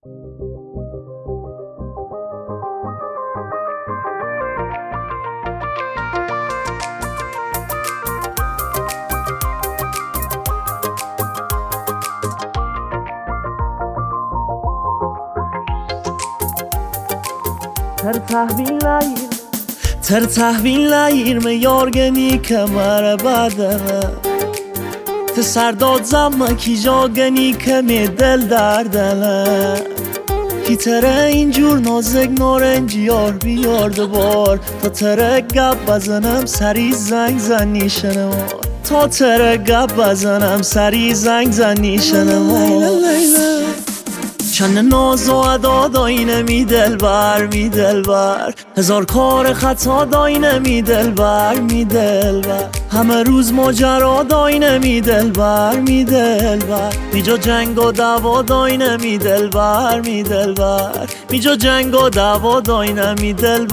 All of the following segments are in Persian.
تر تحویل نگیر من یارگنی کمر بدنه ته سرداد زمان کی جاگنی کمی دل دردنه کی تره اینجور نازک نارنجی یار بیار دوبار تا تره گپ بزنم سری زنگ زنی شنوار تا تره گپ بزنم سری زنگ زنی شنوار چند ناز و ادا داینه می دلبر می دلبر هزار کار خطا داینه می دلبر می دلبر همه روز ماجرا داینه می دلبر می دلبر میجا جنگ و دعوا داینه می دلبر می دلبر میجا جنگ و دعوا داینه می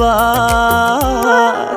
دلبر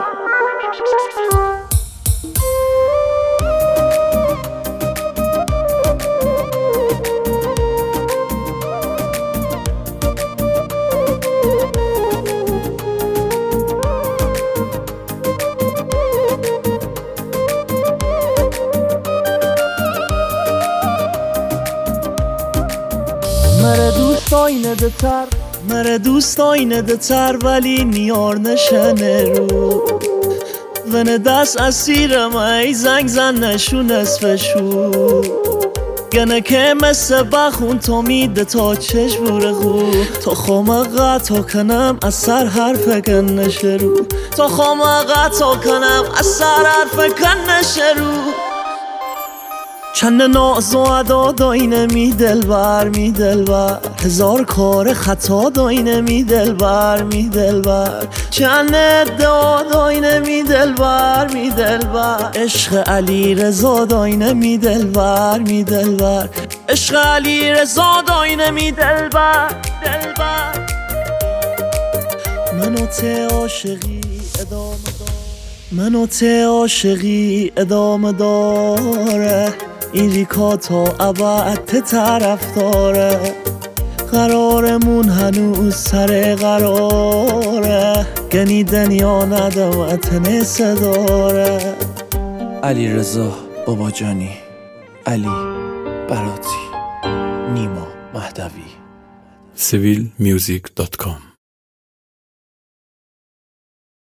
مره دوست آینده تر ولی نیار نشنه رو ونه دست اسیرم ای زنگ زن نشو نصفشو گنه که مثل بخون تو میده تا چشم بوره خو تا خامقه تا کنم از سر حرف کن نشه رو تا خامقه تا کنم از سر حرف کن نشه رو چند ناز و ادا داینه می دلبر می دلبر هزار کار خطا داینه می دلبر می دلبر چند ادعا داینه می دلبر می دلبر عشق علی رضا داینه می دلبر می دلبر عشق علی رضا داینه می دلبر دلبر منو ته عاشقی ادامه دار منو ته عاشقی ادامه داره این ریکا تا ابد طرف داره قرارمون هنوز سر قراره گنی دنیا ندوتن صداره علی رضا بابا جانی علی براتی نیما مهدوی civilmusic.com